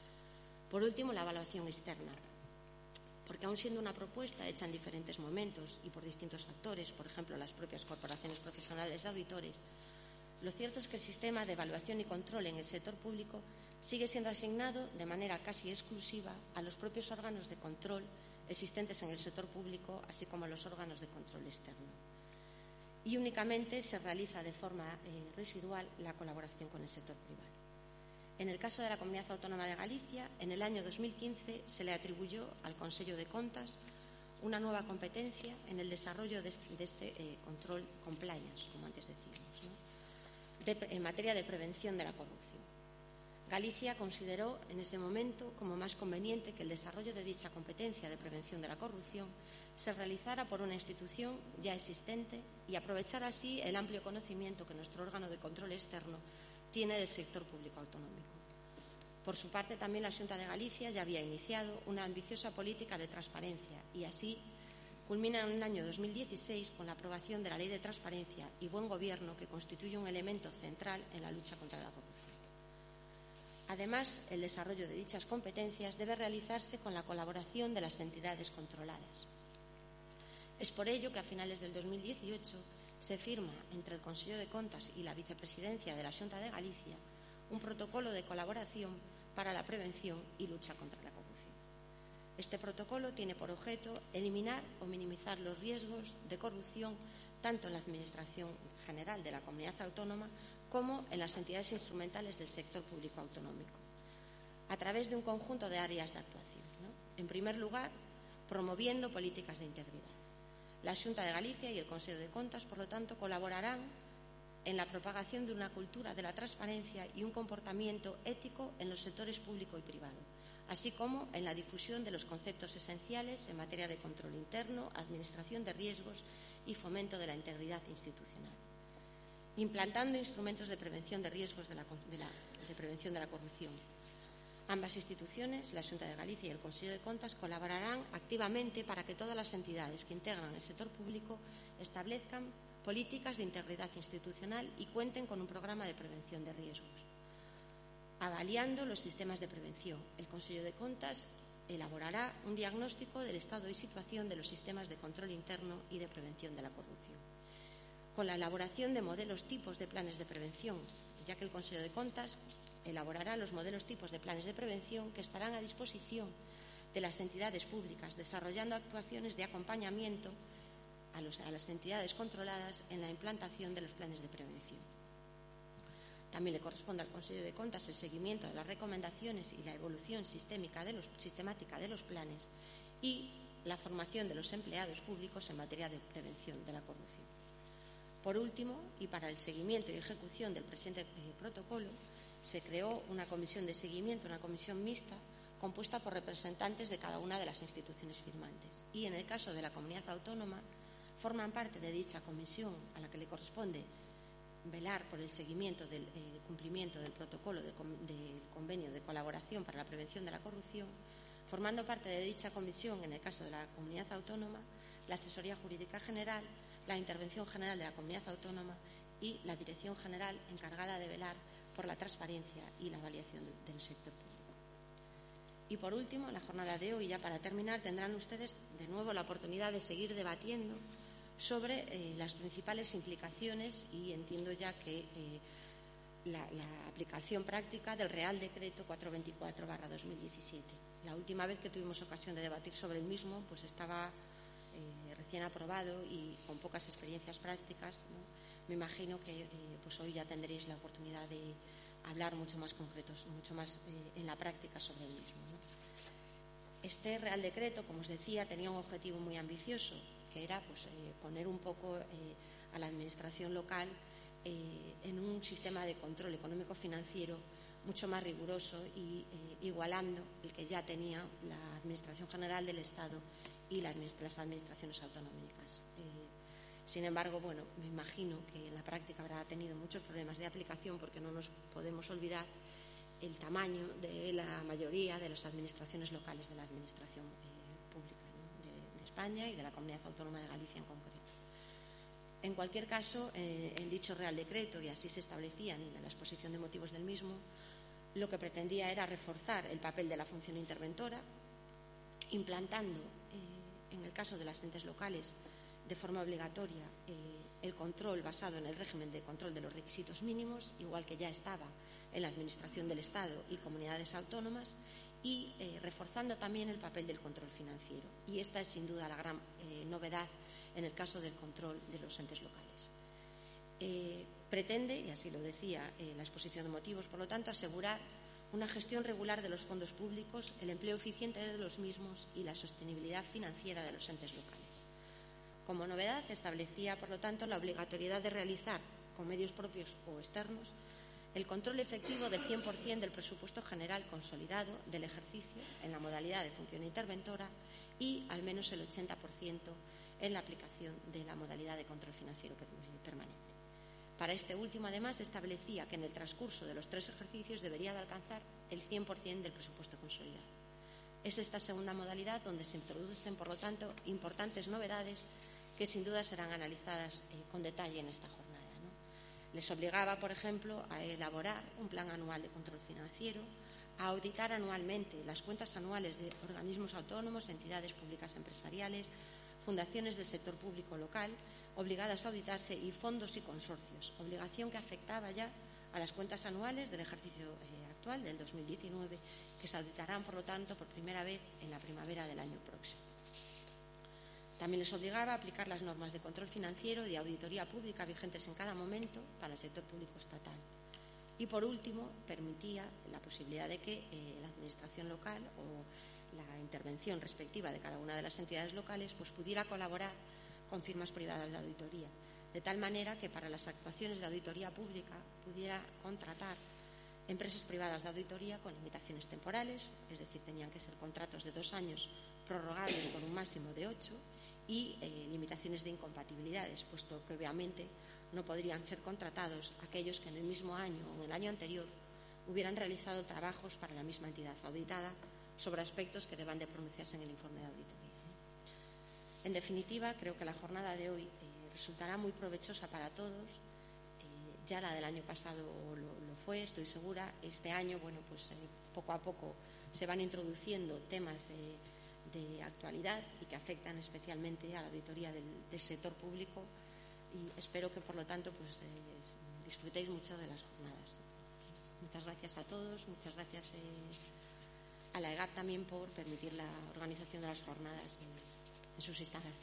Por último, la evaluación externa. Porque aun siendo una propuesta hecha en diferentes momentos y por distintos actores, por ejemplo, las propias corporaciones profesionales de auditores, lo cierto es que el sistema de evaluación y control en el sector público sigue siendo asignado de manera casi exclusiva a los propios órganos de control existentes en el sector público, así como a los órganos de control externo. Y únicamente se realiza de forma residual la colaboración con el sector privado. En el caso de la Comunidad Autónoma de Galicia, en el año 2015 se le atribuyó al Consello de Contas una nueva competencia en el desarrollo de este control compliance, como antes decíamos, ¿no? En materia de prevención de la corrupción. Galicia consideró en ese momento como más conveniente que el desarrollo de dicha competencia de prevención de la corrupción se realizara por una institución ya existente y aprovechar así el amplio conocimiento que nuestro órgano de control externo tiene del sector público autonómico. Por su parte, también la Xunta de Galicia ya había iniciado una ambiciosa política de transparencia y así culmina en el año 2016 con la aprobación de la Ley de Transparencia y Buen Gobierno, que constituye un elemento central en la lucha contra la corrupción. Además, el desarrollo de dichas competencias debe realizarse con la colaboración de las entidades controladas. Es por ello que a finales del 2018 se firma entre el Consejo de Contas y la Vicepresidencia de la Xunta de Galicia un protocolo de colaboración para la prevención y lucha contra la corrupción. Este protocolo tiene por objeto eliminar o minimizar los riesgos de corrupción tanto en la Administración General de la Comunidad Autónoma como en las entidades instrumentales del sector público autonómico, a través de un conjunto de áreas de actuación, ¿no? En primer lugar, promoviendo políticas de integridad. La Xunta de Galicia y el Consejo de Contas, por lo tanto, colaborarán en la propagación de una cultura de la transparencia y un comportamiento ético en los sectores público y privado, así como en la difusión de los conceptos esenciales en materia de control interno, administración de riesgos y fomento de la integridad institucional, implantando instrumentos de prevención de riesgos de prevención de la corrupción. Ambas instituciones, la Xunta de Galicia y el Consejo de Contas, colaborarán activamente para que todas las entidades que integran el sector público establezcan políticas de integridad institucional y cuenten con un programa de prevención de riesgos. Avaliando los sistemas de prevención, el Consejo de Contas elaborará un diagnóstico del estado y situación de los sistemas de control interno y de prevención de la corrupción, con la elaboración de modelos tipos de planes de prevención, ya que el Consejo de Contas elaborará los modelos tipos de planes de prevención que estarán a disposición de las entidades públicas, desarrollando actuaciones de acompañamiento a las entidades controladas en la implantación de los planes de prevención. También le corresponde al Consejo de Contas el seguimiento de las recomendaciones y la evolución sistemática de los planes y la formación de los empleados públicos en materia de prevención de la corrupción. Por último, y para el seguimiento y ejecución del presente protocolo, se creó una comisión de seguimiento, una comisión mixta, compuesta por representantes de cada una de las instituciones firmantes. Y en el caso de la comunidad autónoma, forman parte de dicha comisión, a la que le corresponde velar por el seguimiento del cumplimiento del protocolo del convenio de colaboración para la prevención de la corrupción, formando parte de dicha comisión, en el caso de la comunidad autónoma, la Asesoría Jurídica General, la Intervención General de la Comunidad Autónoma y la Dirección General encargada de velar por la transparencia y la avaliación del sector público. Y por último, en la jornada de hoy, ya para terminar, tendrán ustedes de nuevo la oportunidad de seguir debatiendo sobre las principales implicaciones y entiendo ya que la aplicación práctica del Real Decreto 424/2017. La última vez que tuvimos ocasión de debatir sobre el mismo, pues estaba recién aprobado y con pocas experiencias prácticas, ¿no? Me imagino que pues hoy ya tendréis la oportunidad de hablar mucho más concretos, mucho más en la práctica sobre el mismo, ¿no? Este Real Decreto, como os decía, tenía un objetivo muy ambicioso, que era pues, poner un poco a la administración local en un sistema de control económico-financiero mucho más riguroso y igualando el que ya tenía la Administración General del Estado y las administraciones autonómicas. Sin embargo, bueno, me imagino que en la práctica habrá tenido muchos problemas de aplicación porque no nos podemos olvidar el tamaño de la mayoría de las administraciones locales de la administración pública, ¿no? de España y de la Comunidad Autónoma de Galicia en concreto. En cualquier caso, en dicho Real Decreto, y así se establecía en la exposición de motivos del mismo, lo que pretendía era reforzar el papel de la función interventora, implantando, en el caso de las entes locales, de forma obligatoria el control basado en el régimen de control de los requisitos mínimos, igual que ya estaba en la Administración del Estado y comunidades autónomas, y reforzando también el papel del control financiero. Y esta es sin duda la gran novedad en el caso del control de los entes locales. Pretende, y así lo decía la exposición de motivos, por lo tanto, asegurar una gestión regular de los fondos públicos, el empleo eficiente de los mismos y la sostenibilidad financiera de los entes locales. Como novedad, establecía, por lo tanto, la obligatoriedad de realizar, con medios propios o externos, el control efectivo del 100% del presupuesto general consolidado del ejercicio en la modalidad de función interventora y al menos el 80% en la aplicación de la modalidad de control financiero permanente. Para este último, además, establecía que en el transcurso de los 3 ejercicios debería de alcanzar el 100% del presupuesto consolidado. Es esta segunda modalidad donde se introducen, por lo tanto, importantes novedades que sin duda serán analizadas con detalle en esta jornada, ¿no? Les obligaba, por ejemplo, a elaborar un plan anual de control financiero, a auditar anualmente las cuentas anuales de organismos autónomos, entidades públicas empresariales, fundaciones del sector público local, obligadas a auditarse, y fondos y consorcios, obligación que afectaba ya a las cuentas anuales del ejercicio actual, del 2019, que se auditarán, por lo tanto, por primera vez en la primavera del año próximo. También les obligaba a aplicar las normas de control financiero y de auditoría pública vigentes en cada momento para el sector público estatal. Y, por último, permitía la posibilidad de que la administración local o la intervención respectiva de cada una de las entidades locales pues pudiera colaborar con firmas privadas de auditoría, de tal manera que para las actuaciones de auditoría pública pudiera contratar empresas privadas de auditoría con limitaciones temporales, es decir, tenían que ser contratos de 2 años prorrogables por un máximo de 8, y limitaciones de incompatibilidades, puesto que obviamente no podrían ser contratados aquellos que en el mismo año o en el año anterior hubieran realizado trabajos para la misma entidad auditada sobre aspectos que deban de pronunciarse en el informe de auditoría. En definitiva, creo que la jornada de hoy resultará muy provechosa para todos. Ya la del año pasado lo fue, estoy segura. Este año, bueno, pues poco a poco se van introduciendo temas de actualidad y que afectan especialmente a la auditoría del sector público, y espero que, por lo tanto, pues disfrutéis mucho de las jornadas. Muchas gracias a todos, muchas gracias a la EGAP también por permitir la organización de las jornadas en sus instalaciones.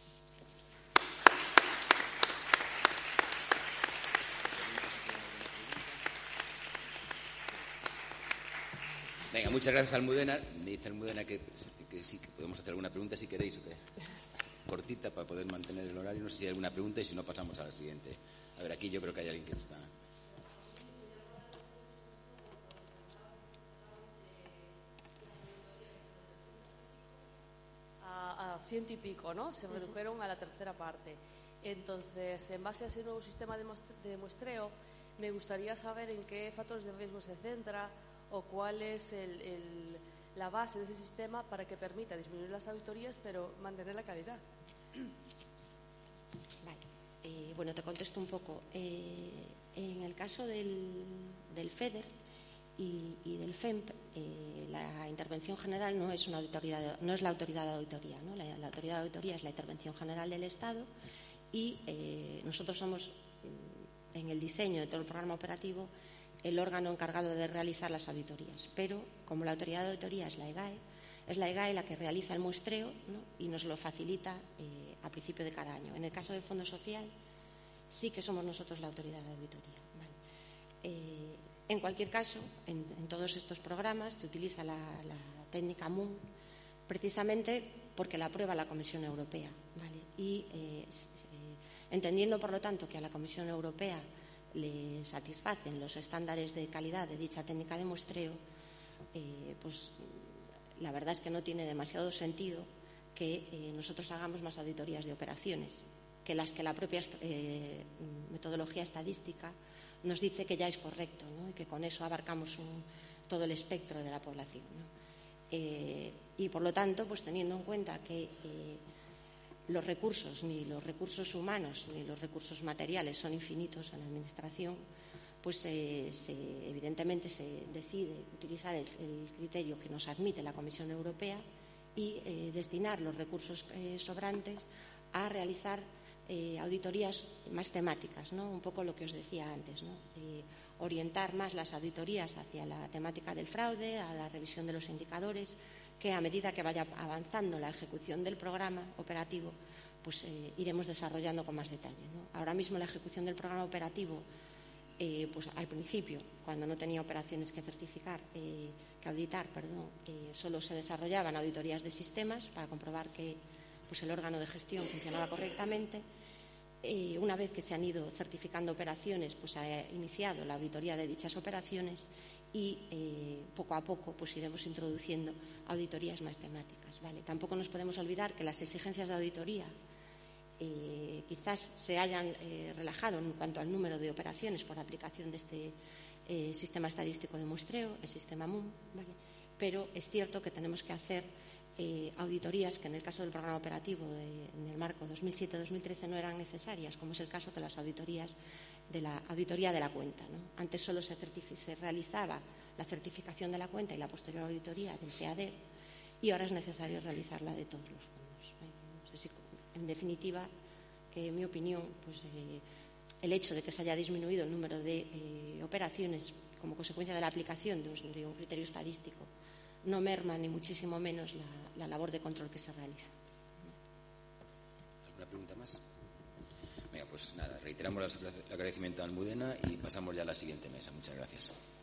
Venga, muchas gracias, Almudena. Me dice Almudena que sí, que podemos hacer alguna pregunta si queréis, cortita para poder mantener el horario. No sé si hay alguna pregunta, y si no pasamos a la siguiente. A ver, aquí yo creo que hay alguien que está... A 100 y pico, ¿no? Se redujeron a la tercera parte. Entonces, en base a ese nuevo sistema de muestreo, me gustaría saber en qué factores de riesgo se centra o cuál es la base de ese sistema para que permita disminuir las auditorías pero mantener la calidad. Vale. Bueno, te contesto un poco. En el caso del FEDER y del FEMP, la intervención general no es la autoridad de auditoría, ¿no? La autoridad de auditoría es la intervención general del Estado, y nosotros somos, en el diseño de todo el programa operativo, el órgano encargado de realizar las auditorías. Pero, como la autoridad de auditoría es la EGAE la que realiza el muestreo, ¿no? Y nos lo facilita a principio de cada año. En el caso del Fondo Social, sí que somos nosotros la autoridad de auditoría. Vale. En cualquier caso, en todos estos programas se utiliza la técnica MUN precisamente porque la aprueba la Comisión Europea, ¿vale? Y entendiendo, por lo tanto, que a la Comisión Europea le satisfacen los estándares de calidad de dicha técnica de muestreo, pues la verdad es que no tiene demasiado sentido que nosotros hagamos más auditorías de operaciones que las que la propia metodología estadística nos dice que ya es correcto, ¿no? Y que con eso abarcamos todo el espectro de la población, ¿no? Y por lo tanto, pues teniendo en cuenta que los recursos, ni los recursos humanos ni los recursos materiales son infinitos en la Administración, pues evidentemente se decide utilizar el criterio que nos admite la Comisión Europea y destinar los recursos sobrantes a realizar auditorías más temáticas, ¿no? Un poco lo que os decía antes, ¿no? Orientar más las auditorías hacia la temática del fraude, a la revisión de los indicadores, que a medida que vaya avanzando la ejecución del programa operativo, pues iremos desarrollando con más detalle, ¿no? Ahora mismo la ejecución del programa operativo, pues al principio, cuando no tenía operaciones que auditar, solo se desarrollaban auditorías de sistemas para comprobar que pues el órgano de gestión funcionaba correctamente. Una vez que se han ido certificando operaciones, pues se ha iniciado la auditoría de dichas operaciones y poco a poco pues iremos introduciendo auditorías más temáticas, ¿vale? Tampoco nos podemos olvidar que las exigencias de auditoría quizás se hayan relajado en cuanto al número de operaciones por aplicación de este sistema estadístico de muestreo, el sistema MUM, ¿vale? Pero es cierto que tenemos que hacer auditorías que en el caso del programa operativo en el marco 2007-2013 no eran necesarias, como es el caso de las auditorías de la auditoría de la cuenta, ¿no? Antes solo se realizaba la certificación de la cuenta y la posterior auditoría del FEADER, y ahora es necesario realizarla de todos los fondos. No sé si, en definitiva, que en mi opinión, pues, el hecho de que se haya disminuido el número de operaciones como consecuencia de la aplicación de un criterio estadístico no merma ni muchísimo menos la labor de control que se realiza. ¿Alguna pregunta más? Venga, pues nada, reiteramos el agradecimiento a Almudena y pasamos ya a la siguiente mesa. Muchas gracias.